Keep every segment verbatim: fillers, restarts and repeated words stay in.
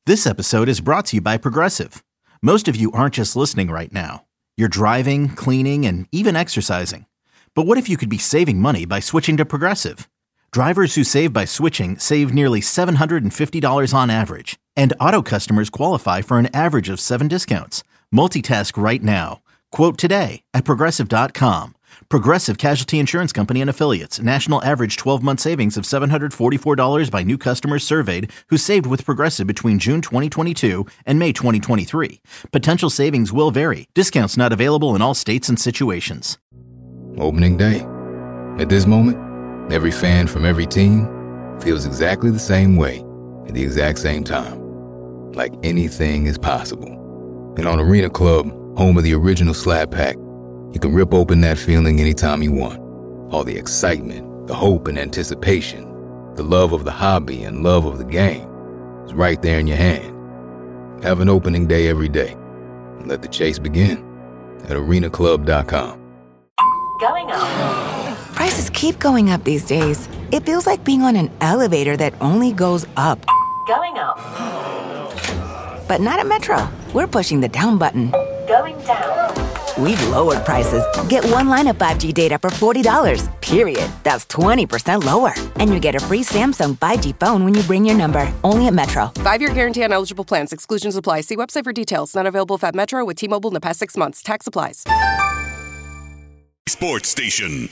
This episode is brought to you by Progressive. Most of you aren't just listening right now. You're driving, cleaning, and even exercising. But what if you could be saving money by switching to Progressive? Drivers who save by switching save nearly seven hundred fifty dollars on average. And auto customers qualify for an average of seven discounts. Multitask right now. Quote today at Progressive dot com. Progressive Casualty Insurance Company and Affiliates. National average twelve-month savings of seven hundred forty-four dollars by new customers surveyed who saved with Progressive between June twenty twenty-two and May twenty twenty-three. Potential savings will vary. Discounts not available in all states and situations. Opening day. At this moment, every fan from every team feels exactly the same way at the exact same time. Like anything is possible. And on Arena Club, home of the original Slap Pack, you can rip open that feeling anytime you want. All the excitement, the hope and anticipation, the love of the hobby and love of the game is right there in your hand. Have an opening day every day and let the chase begin at arena club dot com. Going up. Prices keep going up these days. It feels like being on an elevator that only goes up. Going up. But not at Metro. We're pushing the down button. Going down. We've lowered prices. Get one line of five G data for forty dollars, period. That's twenty percent lower. And you get a free Samsung five G phone when you bring your number. Only at Metro. Five-year guarantee on eligible plans. Exclusions apply. See website for details. Not available at Metro with T-Mobile in the past six months. Tax applies. Sports Station.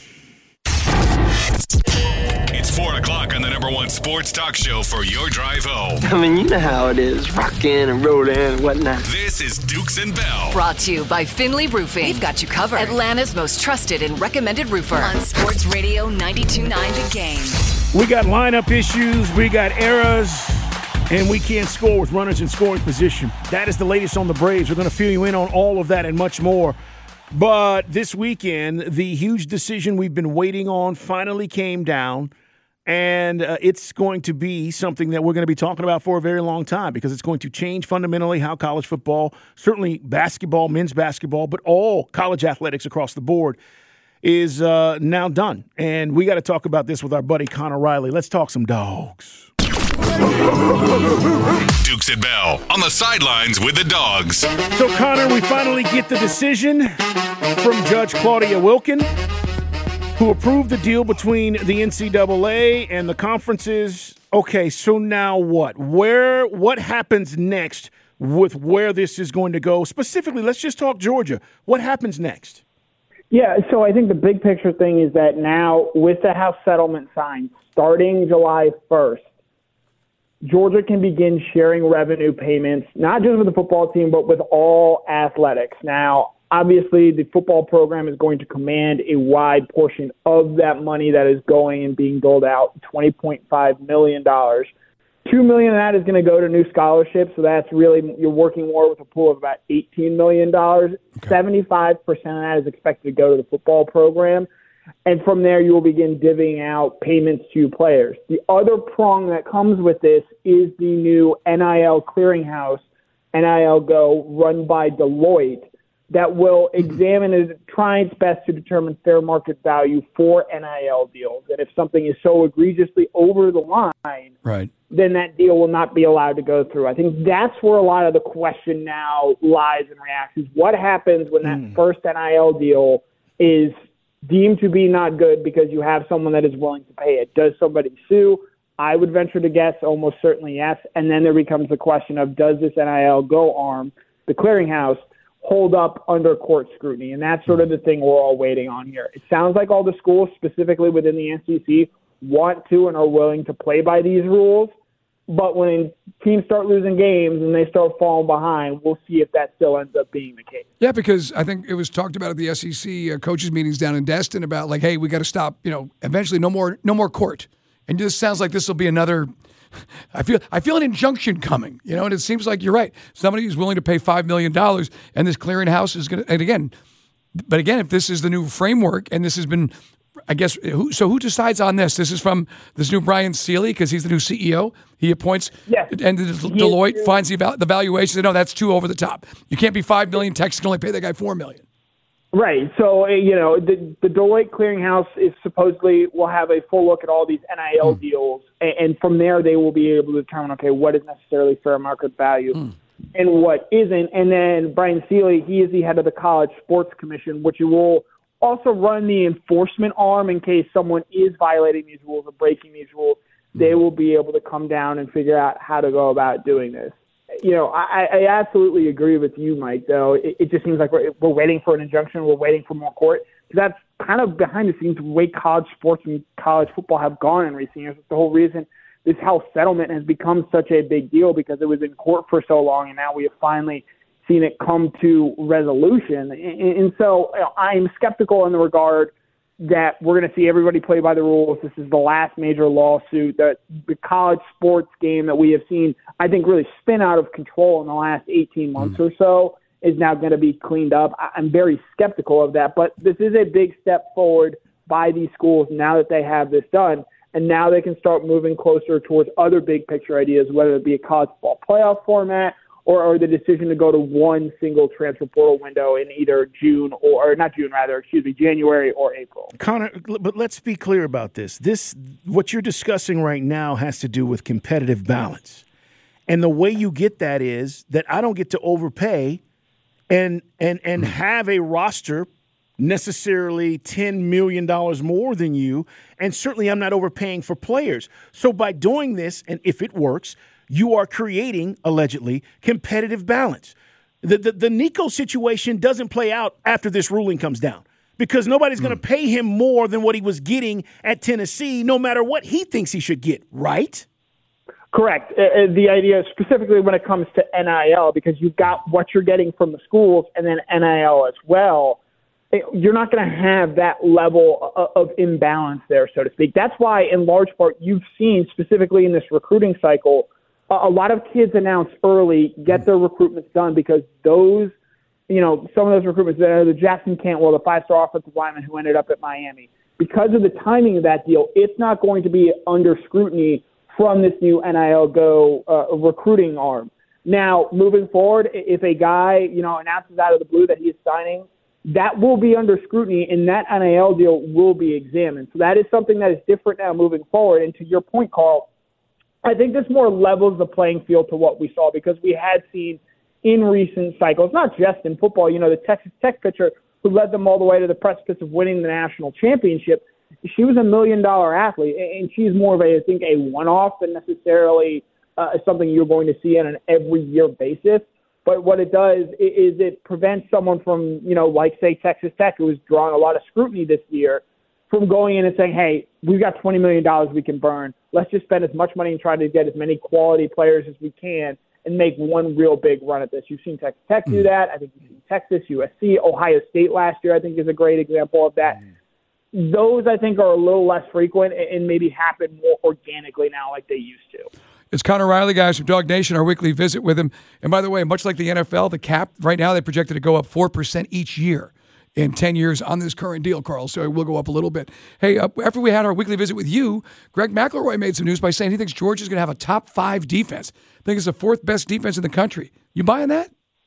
It's four o'clock on the number one sports talk show for your drive home. I mean, you know how it is, rockin' and rollin' and whatnot. This is Dukes and Bell. Brought to you by Finley Roofing. We've got you covered. Atlanta's most trusted and recommended roofer. On Sports Radio ninety-two point nine The Game. We got lineup issues, we got errors, and we can't score with runners in scoring position. That is the latest on the Braves. We're going to fill you in on all of that and much more. But this weekend, the huge decision we've been waiting on finally came down, and uh, it's going to be something that we're going to be talking about for a very long time because it's going to change fundamentally how college football, certainly basketball, men's basketball, but all college athletics across the board is uh, now done. And we got to talk about this with our buddy Connor Riley. Let's talk some dogs. Dukes and Bell on the sidelines with the dogs. So, Connor, we finally get the decision from Judge Claudia Wilkin, who approved the deal between the N C double A and the conferences. Okay, so now what? Where? What happens next with where this is going to go? Specifically, let's just talk Georgia. What happens next? Yeah, so I think the big picture thing is that now with the House settlement signed, starting July first, Georgia can begin sharing revenue payments, not just with the football team, but with all athletics. Now, obviously, the football program is going to command a wide portion of that money that is going and being doled out, twenty point five million dollars. two million dollars of that is going to go to new scholarships, so that's really, you're working more with a pool of about eighteen million dollars. Okay. seventy-five percent of that is expected to go to the football program. And from there, you will begin divvying out payments to players. The other prong that comes with this is the new N I L clearinghouse, N I L Go, run by Deloitte, that will examine and try its best to determine fair market value for N I L deals. And if something is so egregiously over the line, right, then that deal will not be allowed to go through. I think that's where a lot of the question now lies and reacts is what happens when that mm. first N I L deal is deemed to be not good because you have someone that is willing to pay it. Does somebody sue? I would venture to guess almost certainly yes. And then there becomes the question of does this N I L Go arm, the clearinghouse, hold up under court scrutiny? And that's sort of the thing we're all waiting on here. It sounds like all the schools, specifically within the N C C, want to and are willing to play by these rules. But when teams start losing games and they start falling behind, we'll see if that still ends up being the case. Yeah, because I think it was talked about at the S E C uh, coaches meetings down in Destin about like, hey, we got to stop. You know, eventually, no more, no more court. And this sounds like this will be another. I feel, I feel an injunction coming. You know, and it seems like you're right. Somebody who's willing to pay five million dollars, and this clearinghouse is going to. And again, but again, if this is the new framework, and this has been. I guess, who, so who decides on this? This is from this new Brian Seeley because he's the new C E O. He appoints, yes. and Deloitte yes. finds the, the valuation. No, that's too over the top. You can't be five million dollars. Texas can only pay that guy four million dollars. Right. So, you know, the, the Deloitte Clearinghouse is supposedly will have a full look at all these N I L mm. deals. And, and from there, they will be able to determine, okay, what is necessarily fair market value mm. and what isn't. And then Brian Seeley, he is the head of the College Sports Commission, which will also run the enforcement arm in case someone is violating these rules or breaking these rules. Mm. They will be able to come down and figure out how to go about doing this. You know, I, I absolutely agree with you, Mike, though. It, it just seems like we're, we're waiting for an injunction. We're waiting for more court. That's kind of behind the scenes the way college sports and college football have gone in recent years. It's the whole reason this health settlement has become such a big deal because it was in court for so long, and now we have finally seen it come to resolution. And, and so you know, I'm skeptical in the regard that we're going to see everybody play by the rules. This is the last major lawsuit. That the college sports game that we have seen, I think, really spin out of control in the last eighteen months mm. or so is now going to be cleaned up. I'm very skeptical of that, but this is a big step forward by these schools now that they have this done, and now they can start moving closer towards other big picture ideas, whether it be a college football playoff format or, or the decision to go to one single transfer portal window in either June or, or not June, rather, excuse me, January or April. Connor, but let's be clear about this. This, what you're discussing right now has to do with competitive balance. And the way you get that is that I don't get to overpay and and and have a roster necessarily ten million dollars more than you, and certainly I'm not overpaying for players. So by doing this, and if it works, you are creating, allegedly, competitive balance. The, the, the Nico situation doesn't play out after this ruling comes down because nobody's mm. going to pay him more than what he was getting at Tennessee, no matter what he thinks he should get, right? Correct. Uh, the idea specifically when it comes to N I L, because you've got what you're getting from the schools and then N I L as well, you're not going to have that level of, of imbalance there, so to speak. That's why, in large part, you've seen specifically in this recruiting cycle, a lot of kids announce early, get their recruitments done because those, you know, some of those recruitments, the Jackson Cantwell, the five-star offensive lineman who ended up at Miami, because of the timing of that deal, it's not going to be under scrutiny from this new N I L Go uh, recruiting arm. Now, moving forward, if a guy, you know, announces out of the blue that he is signing, that will be under scrutiny, and that N I L deal will be examined. So that is something that is different now moving forward. And to your point, Carl, I think this more levels the playing field to what we saw because we had seen in recent cycles, not just in football, you know, the Texas Tech pitcher who led them all the way to the precipice of winning the national championship. She was a million-dollar athlete, and she's more of a, I think, a one-off than necessarily uh, something you're going to see on an every-year basis. But what it does is it prevents someone from, you know, like, say, Texas Tech, who has drawn a lot of scrutiny this year, from going in and saying, hey, we've got twenty million dollars we can burn. Let's just spend as much money and try to get as many quality players as we can and make one real big run at this. You've seen Texas Tech do that. I think you've seen Texas, U S C, Ohio State last year, I think, is a great example of that. Mm. Those, I think, are a little less frequent and maybe happen more organically now like they used to. It's Connor Riley, guys, from Dog Nation, our weekly visit with him. And by the way, much like the N F L, the cap, right now, they projected to go up four percent each year in ten years on this current deal, Carl. So it will go up a little bit. Hey, uh, after we had our weekly visit with you, Greg McElroy made some news by saying he thinks Georgia's going to have a top five defense. I think it's the fourth best defense in the country. You buying that?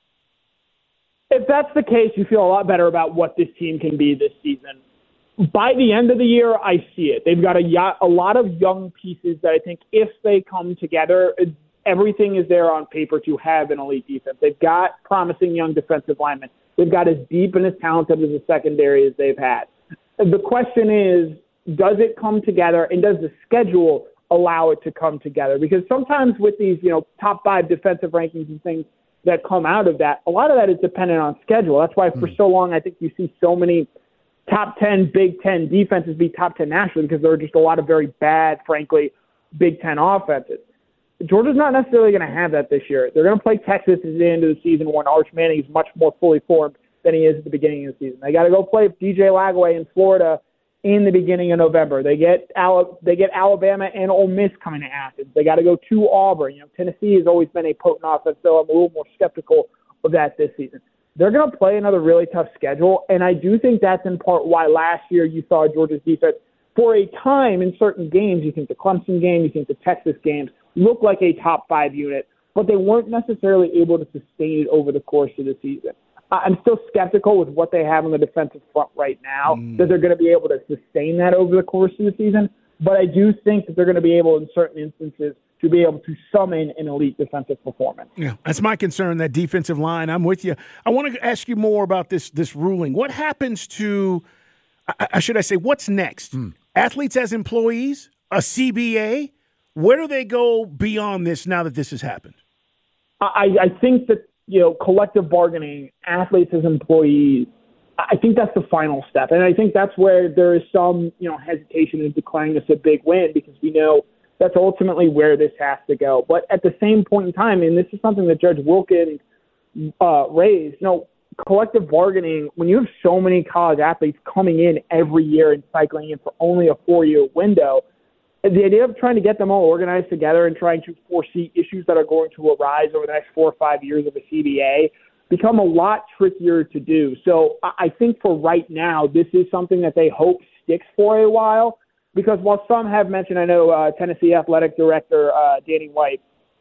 If that's the case, you feel a lot better about what this team can be this season. By the end of the year, I see it. They've got a, a lot of young pieces that I think if they come together, everything is there on paper to have an elite defense. They've got promising young defensive linemen. They've got as deep and as talented as a secondary as they've had. The question is, does it come together, and does the schedule allow it to come together? Because sometimes with these, you know, top five defensive rankings and things that come out of that, a lot of that is dependent on schedule. That's why for so long I think you see so many top ten, Big Ten defenses be top ten nationally because there are just a lot of very bad, frankly, Big Ten offenses. Georgia's not necessarily going to have that this year. They're going to play Texas at the end of the season when Arch Manning is much more fully formed than he is at the beginning of the season. They got to go play D J Lagway in Florida in the beginning of November. They get Al- they get Alabama and Ole Miss coming to Athens. They got to go to Auburn. You know, Tennessee has always been a potent offense, so I'm a little more skeptical of that this season. They're going to play another really tough schedule, and I do think that's in part why last year you saw Georgia's defense, for a time in certain games, you think the Clemson game, you think the Texas games, look like a top five unit, but they weren't necessarily able to sustain it over the course of the season. I'm still skeptical with what they have on the defensive front right now, Mm. that they're going to be able to sustain that over the course of the season. But I do think that they're going to be able, in certain instances, to be able to summon an elite defensive performance. Yeah, that's my concern, that defensive line. I'm with you. I want to ask you more about this this ruling. What happens to, uh, should I say, what's next? Mm. Athletes as employees, a C B A? Where do they go beyond this now that this has happened? I, I think that, you know, collective bargaining, athletes as employees, I think that's the final step. And I think that's where there is some, you know, hesitation in declaring this a big win, because we know that's ultimately where this has to go. But at the same point in time, and this is something that Judge Wilkins uh, raised, you know, collective bargaining, when you have so many college athletes coming in every year and cycling in for only a four-year window, the idea of trying to get them all organized together and trying to foresee issues that are going to arise over the next four or five years of a C B A become a lot trickier to do. So I think for right now, this is something that they hope sticks for a while, because while some have mentioned, I know uh, Tennessee Athletic Director uh, Danny White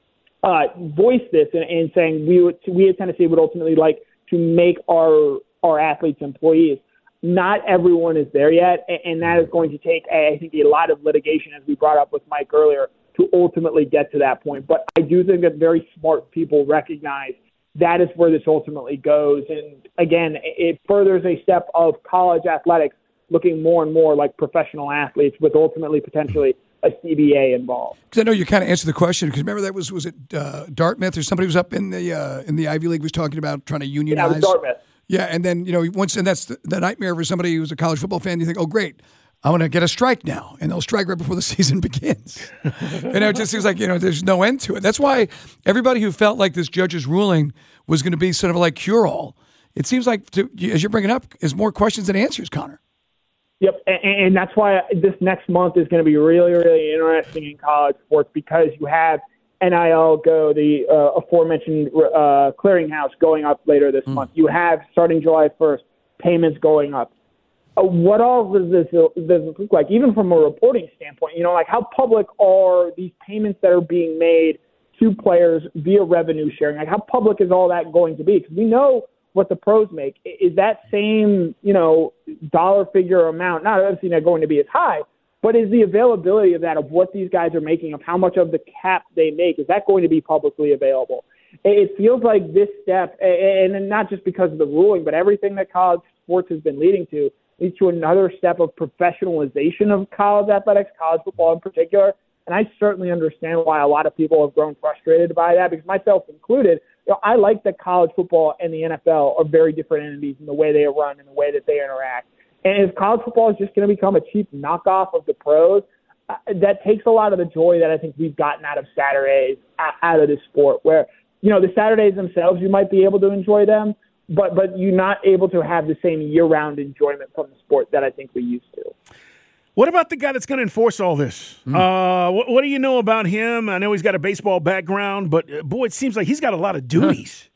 uh, voiced this and, and saying we would, we at Tennessee would ultimately like to make our our athletes employees. Not everyone is there yet, and, and that is going to take, I think, a lot of litigation, as we brought up with Mike earlier, to ultimately get to that point. But I do think that very smart people recognize that is where this ultimately goes. And again, it furthers a step of college athletics looking more and more like professional athletes, with ultimately potentially a C B A involved. Because I know you kind of answered the question, because remember that was, was it uh, Dartmouth or somebody was up in the uh, in the Ivy League was talking about trying to unionize? Yeah, it was Dartmouth. Yeah, and then, you know, once, and that's the, the nightmare for somebody who's a college football fan. You think, oh, great, I'm going to get a strike now, and they'll strike right before the season begins. And it just seems like, you know, there's no end to it. That's why everybody who felt like this judge's ruling was going to be sort of like cure-all, it seems like, to, as you're bringing up, is more questions than answers, Connor. Yep, and, and that's why this next month is going to be really, really interesting in college sports, because you have N I L go, the uh, aforementioned uh, clearinghouse going up later this mm. month. You have, starting July first, payments going up. Uh, what all does this, does this look like, even from a reporting standpoint? You know, like how public are these payments that are being made to players via revenue sharing? Like how public is all that going to be? Because we know what the pros make. Is that same, you know, dollar figure amount, not obviously not going to be as high, but is the availability of that, of what these guys are making, of how much of the cap they make, is that going to be publicly available? It feels like this step, and not just because of the ruling, but everything that college sports has been leading to, leads to another step of professionalization of college athletics, college football in particular. And I certainly understand why a lot of people have grown frustrated by that, because myself included, you know, I like that college football and the N F L are very different entities in the way they run and the way that they interact. And if college football is just going to become a cheap knockoff of the pros, uh, that takes a lot of the joy that I think we've gotten out of Saturdays, out of this sport, where, you know, the Saturdays themselves, you might be able to enjoy them, but but you're not able to have the same year-round enjoyment from the sport that I think we used to. What about the guy that's going to enforce all this? Mm. Uh, what, what do you know about him? I know he's got a baseball background, but, uh, boy, it seems like he's got a lot of duties.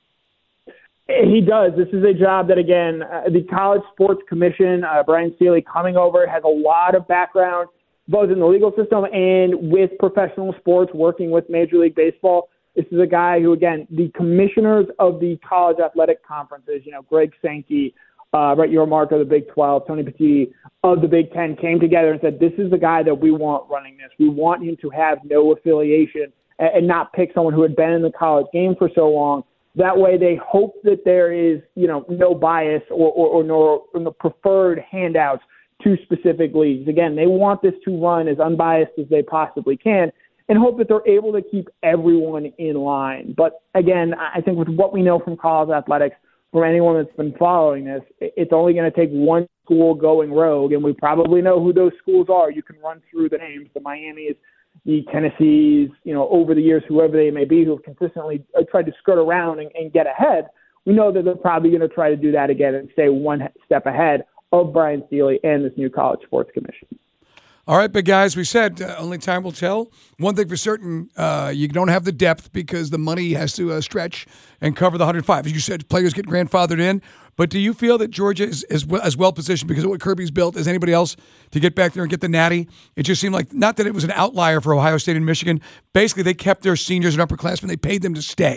He does. This is a job that, again, uh, the College Sports Commission, uh, Brian Steely coming over, has a lot of background, both in the legal system and with professional sports, working with Major League Baseball. This is a guy who, again, the commissioners of the college athletic conferences, you know, Greg Sankey, uh, Brett Yormark of the Big twelve, Tony Petit of the Big ten, came together and said, this is the guy that we want running this. We want him to have no affiliation and, and not pick someone who had been in the college game for so long. That way they hope that there is, you know, no bias or, or, or no, or no preferred handouts to specific leagues. Again, they want this to run as unbiased as they possibly can and hope that they're able to keep everyone in line. But again, I think with what we know from college athletics, from anyone that's been following this, it's only going to take one school going rogue, and we probably know who those schools are. You can run through the names, the Miamis, the Tennessees, you know, over the years, whoever they may be, who have consistently tried to skirt around and, and get ahead. We know that they're probably going to try to do that again and stay one step ahead of Brian Steely and this new College Sports Commission. All right, big guys, we said uh, only time will tell. One thing for certain, uh, you don't have the depth because the money has to uh, stretch and cover the one hundred five. As you said, players get grandfathered in. But do you feel that Georgia is, is well, as well positioned because of what Kirby's built as anybody else to get back there and get the natty? It just seemed like, not that it was an outlier for Ohio State and Michigan. Basically, they kept their seniors and upperclassmen. They paid them to stay.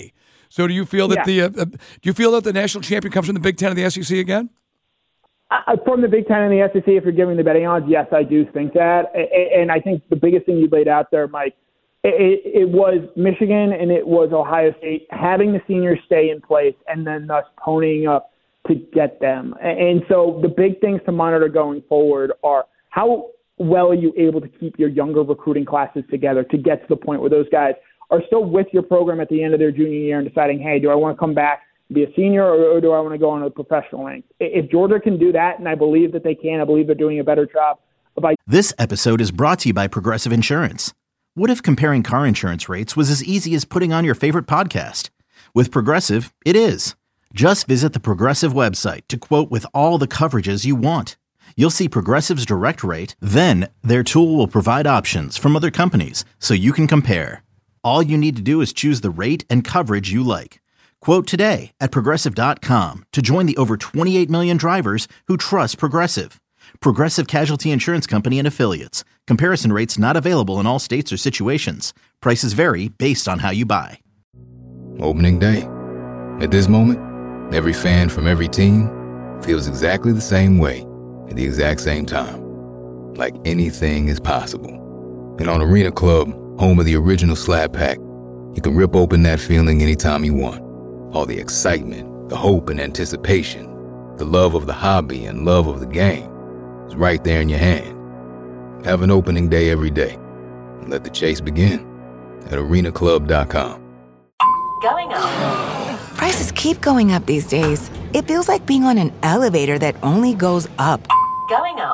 So do you feel that Yeah. the uh, do you feel that the national champion comes from the Big Ten and the S E C again? Uh, from the Big Ten and the S E C, if you're giving the betting odds, yes, I do think that. And I think the biggest thing you laid out there, Mike, it, it was Michigan and it was Ohio State having the seniors stay in place and then thus ponying up to get them. And so the big things to monitor going forward are how well are you able to keep your younger recruiting classes together to get to the point where those guys are still with your program at the end of their junior year and deciding, hey, do I want to come back, be a senior, or, or do I want to go on a professional rank? If Georgia can do that, and I believe that they can, I believe they're doing a better job. By- This episode is brought to you by Progressive Insurance. What if comparing car insurance rates was as easy as putting on your favorite podcast? With Progressive, it is. Just visit the Progressive website to quote with all the coverages you want. You'll see Progressive's direct rate, then their tool will provide options from other companies so you can compare. All you need to do is choose the rate and coverage you like. Quote today at Progressive dot com to join the over twenty-eight million drivers who trust Progressive. Progressive Casualty Insurance Company and Affiliates. Comparison rates not available in all states or situations. Prices vary based on how you buy. Opening day. At this moment, every fan from every team feels exactly the same way at the exact same time. Like anything is possible. And on Arena Club, home of the original Slab Pack, you can rip open that feeling anytime you want. All the excitement, the hope and anticipation, the love of the hobby and love of the game is right there in your hand. Have an opening day every day. And let the chase begin at arena club dot com. Going up. Prices keep going up these days. It feels like being on an elevator that only goes up. Going up.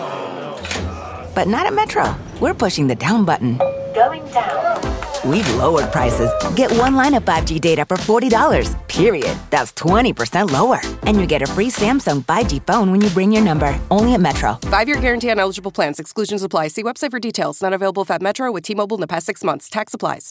But not at Metro. We're pushing the down button. Going down. We've lowered prices. Get one line of five G data for forty dollars, period. That's twenty percent lower. And you get a free Samsung five G phone when you bring your number. Only at Metro. Five-year guarantee on eligible plans. Exclusions apply. See website for details. Not available if at Metro with T-Mobile in the past six months. Tax applies.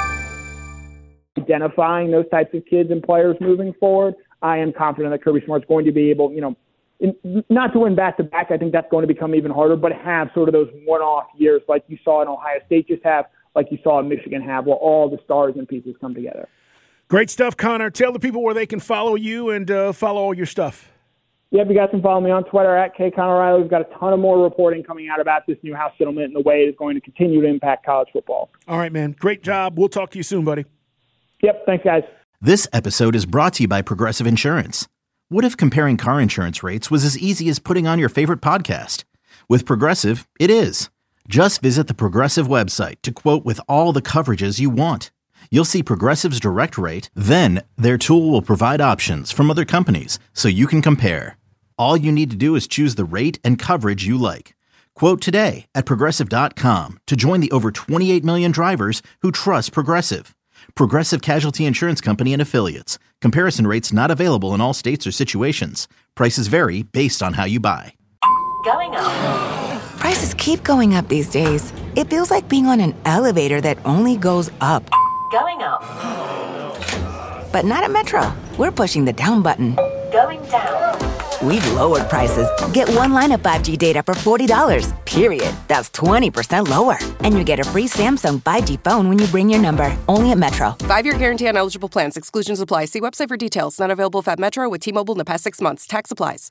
Identifying those types of kids and players moving forward, I am confident that Kirby Smart's going to be able, you know, in, not to win back-to-back. I think that's going to become even harder, but have sort of those one-off years like you saw in Ohio State just have, like you saw in Michigan have, where all the stars and pieces come together. Great stuff, Connor. Tell the people where they can follow you and uh, follow all your stuff. Yep, you guys can follow me on Twitter at K Connor Riley. We've got a ton of more reporting coming out about this new House settlement and the way it is going to continue to impact college football. All right, man. Great job. We'll talk to you soon, buddy. Yep, thanks, guys. This episode is brought to you by Progressive Insurance. What if comparing car insurance rates was as easy as putting on your favorite podcast? With Progressive, it is. Just visit the Progressive website to quote with all the coverages you want. You'll see Progressive's direct rate, then their tool will provide options from other companies so you can compare. All you need to do is choose the rate and coverage you like. Quote today at Progressive dot com to join the over twenty-eight million drivers who trust Progressive. Progressive Casualty Insurance Company and Affiliates. Comparison rates not available in all states or situations. Prices vary based on how you buy. Going up. Prices keep going up these days. It feels like being on an elevator that only goes up. Going up. But not at Metro. We're pushing the down button. Going down. We've lowered prices. Get one line of five G data for forty dollars, period. That's twenty percent lower. And you get a free Samsung five G phone when you bring your number. Only at Metro. Five-year guarantee on eligible plans. Exclusions apply. See website for details. Not available if at Metro with T-Mobile in the past six months. Tax applies.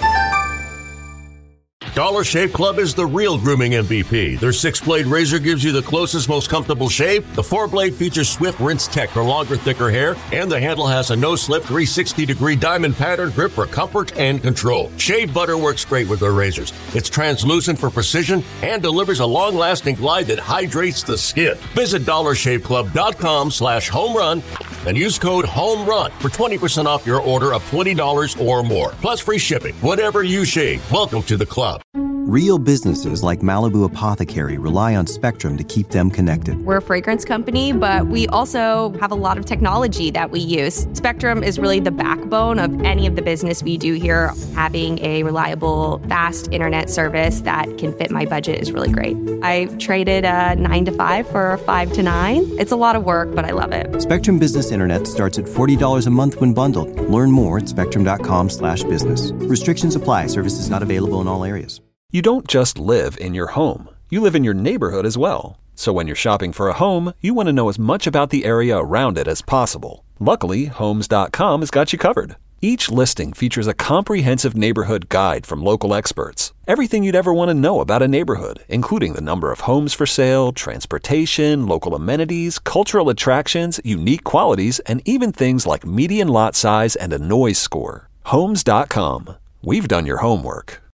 Dollar Shave Club is the real grooming M V P. Their six-blade razor gives you the closest, most comfortable shave. The four-blade features Swift Rinse Tech for longer, thicker hair. And the handle has a no-slip three hundred sixty degree diamond pattern grip for comfort and control. Shave butter works great with their razors. It's translucent for precision and delivers a long-lasting glide that hydrates the skin. Visit dollar shave club dot com slash home run and use code HOMERUN for twenty percent off your order of twenty dollars or more. Plus free shipping. Whatever you shave, welcome to the club. Real businesses like Malibu Apothecary rely on Spectrum to keep them connected. We're a fragrance company, but we also have a lot of technology that we use. Spectrum is really the backbone of any of the business we do here. Having a reliable, fast internet service that can fit my budget is really great. I traded a nine to five for a five to nine. It's a lot of work, but I love it. Spectrum Business Internet starts at forty dollars a month when bundled. Learn more at spectrum dot com slash business. Restrictions apply. Services not available in all areas. You don't just live in your home. You live in your neighborhood as well. So when you're shopping for a home, you want to know as much about the area around it as possible. Luckily, Homes dot com has got you covered. Each listing features a comprehensive neighborhood guide from local experts. Everything you'd ever want to know about a neighborhood, including the number of homes for sale, transportation, local amenities, cultural attractions, unique qualities, and even things like median lot size and a noise score. Homes dot com. We've done your homework.